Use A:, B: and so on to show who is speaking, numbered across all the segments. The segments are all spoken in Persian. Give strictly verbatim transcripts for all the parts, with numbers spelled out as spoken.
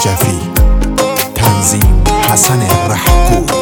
A: نجفی، تنظیم حسن رحکو.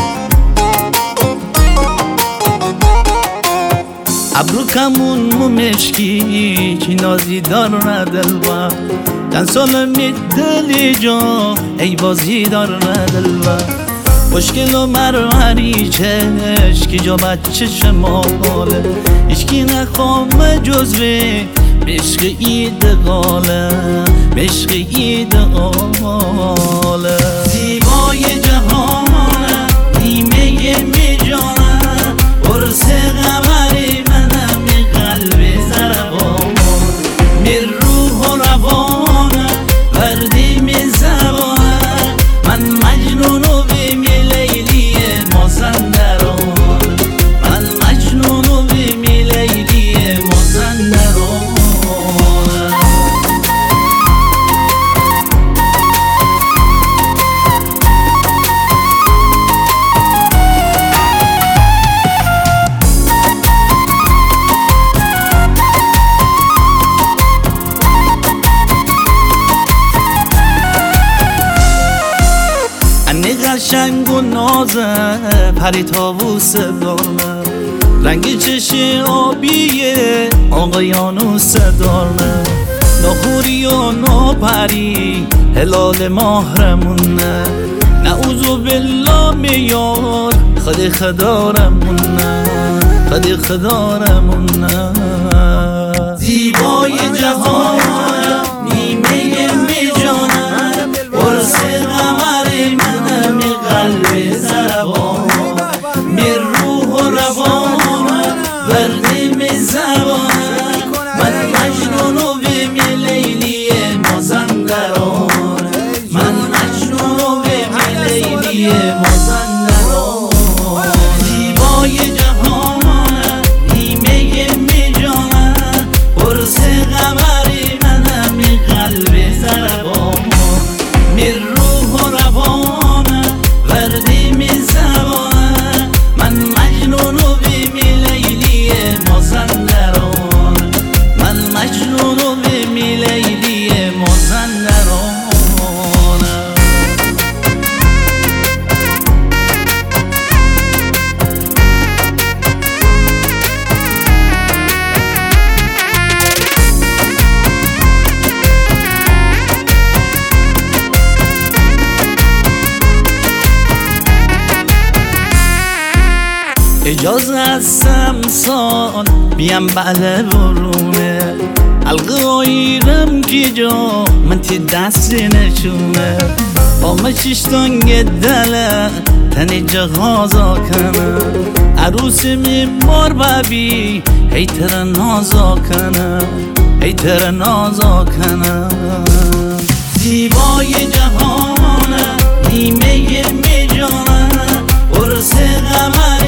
B: ابرو کمون مو مشکی چی نازی دار ندلوا کن سالمی دلی جا ای بازی دار ندلوا مشکل و مروری چشکی جا بچه شماله اشکی نخوام جز به مشق اید غاله مشق اید غاله زیبای جهانه نیمه می جانه برس غمری منم می قلب زربان می روح و روانه وردی می زبانه من مجنون و بی می لیلی مازندران من مجنون و بی می لیلی مازندران. قشنگ و نازه پری طاووس دارنه رنگ چشم آبیه آقایانوس دارنه ناخوری و ناپری هلال ماهرمونه نعوذ بالله میار خد خدارمونه خد خدارمونه زیبای جهان نیمه میجانه برس قمری منم می قلب زربان می روح و روان وردی می زبان من مجنون و بی می لیلی مازندران من مجنون و بی می لیلی مازندران زیبای جهان نیمه می جانه برس قمری منم می قلب زربان می روح و روان وردی می زبان من مجنون و بی می لیلی مازندران من مجنون و بی می لیلی مازندران. اجازه از سمسان بیم بله برونه حلقه آیرم کی جا من تی دست نشونه با چشتانگ دله تنی جغازا کنه عروس میمار ببی هی تر نازا کنه هی تر نازا کنه زیبای جهانه نیمه می جانه برس غمه